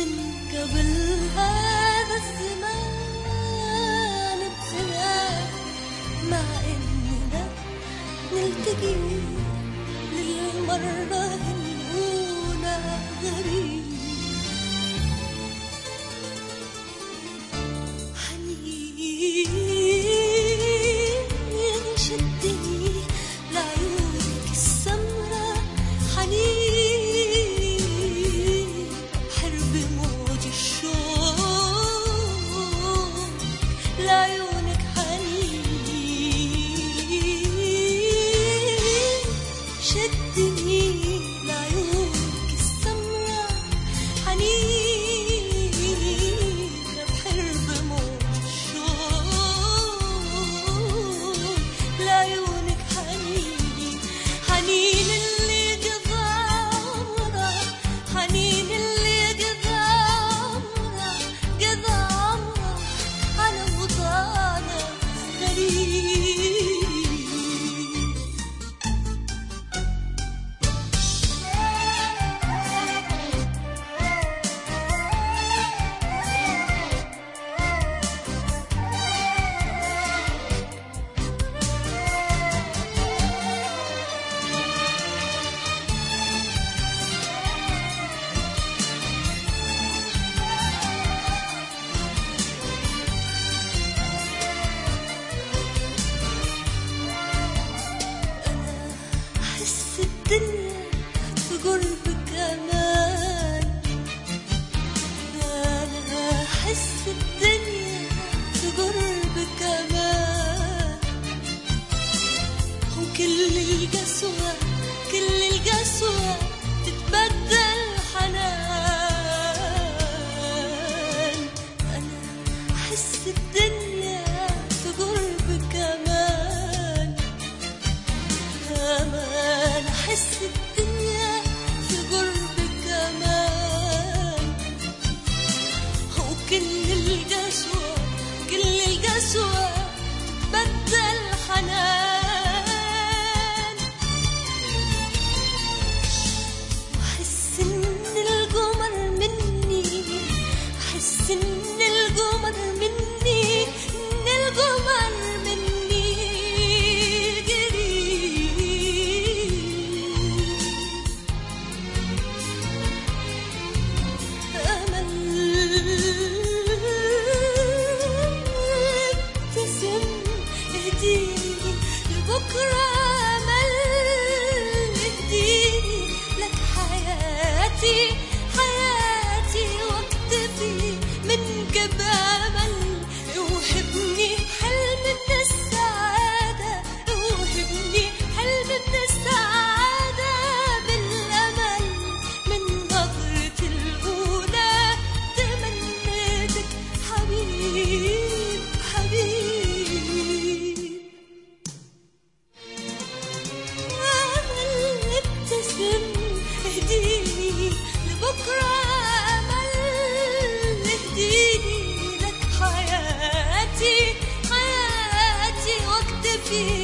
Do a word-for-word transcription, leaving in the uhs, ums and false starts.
من قبل هذا الزمان بزمان، مع إننا نلتقي للمرة الأولى غريب. حنين شدني لعيونك السمرة، حنين حرب موج الشوق لعيونك، حنين شدني لعيونك السمرة، حنين بحرب موج الشوق لعيونك، حنين حنين اللي قضى عمره، حنين اللي قضى عمره قضى عمره على وطنه غريب. أحس الدنيا في قربك أمان، أنا أحس الدنيا في قربك أمان، وكل القسوة كل القسوة تتبدل حنان. أنا أحس الدنيا في قربك أمان، أمان أحس الدنيا في قربك أمان، وكل القسوة كل القسوة تتبدل حنان. وأحس إن القمر مني، أحس إن القمر مني، إن القمر مني بكرة أمل اهديني لك حياتي حياتي واكتفي منك بأمل. اوهبني حلم من السعادة، اوهبني حلم من السعادة بالأمل، من نظرة الأولى تمنيتك حبيب حبيب. اهديني لبكرة أمل اهديني لك حياتي حياتي واكتفي